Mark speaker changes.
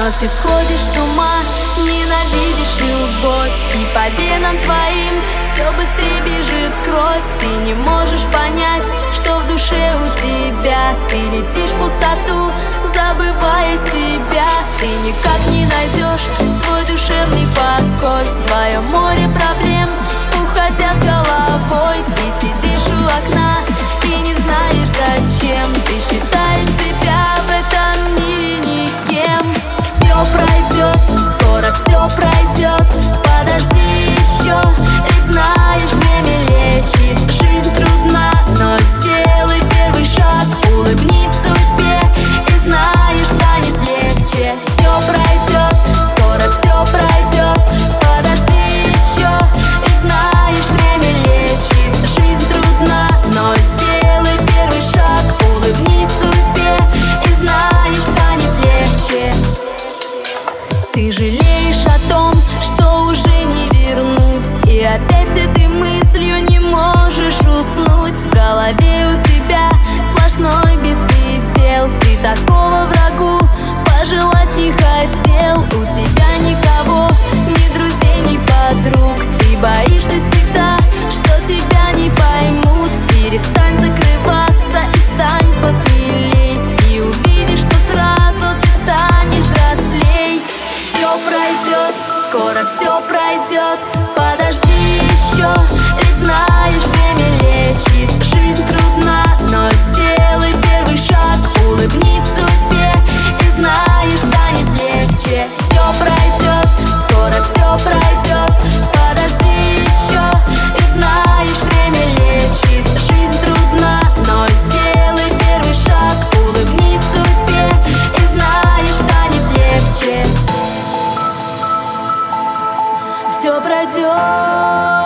Speaker 1: Но ты сходишь с ума, ненавидишь любовь, и по венам твоим все быстрее бежит кровь. Ты не можешь понять, что в душе у тебя. Ты летишь в пустоту, забывая себя. Ты никак не найдешь свой душевный покой в своем море проблем, уходя с головой. Ты сидишь у окна и не знаешь зачем. Ты считаешь себя в этом мире никем. Все пройдет, скоро все пройдет. Подожди еще, ведь знаешь, время лечит. Жизнь трудна, но сделай первый шаг. Улыбнись судьбе и знаешь, станет легче. Все пройдет, скоро все пройдет. Подожди еще, ведь знаешь, время лечит. Жизнь трудна, но сделай первый шаг. Улыбнись судьбе и знаешь, станет легче. Ты жалеешь о том, что уже не вернуть, и опять с этой мыслью не можешь уснуть. В голове у тебя сплошной беспредел. Ты такого врагу пожелать не хотел. У тебя никого, ни друзей, ни подруг. Ты боишься всегда, что тебя не поймут. Перестань закрываться и стань посмелей, и увидишь, что сразу ты станешь взрослей. Все пройдет, скоро все пройдет. Подожди еще, ведь знаешь, время лечит. Жизнь трудна, но сделай первый шаг. Улыбнись судьбе и знаешь, станет легче. Все пройдет, скоро все пройдет. Подожди еще, ведь знаешь, время лечит. Жизнь трудна, но сделай первый шаг. Улыбнись судьбе и знаешь, станет легче. Все пройдет.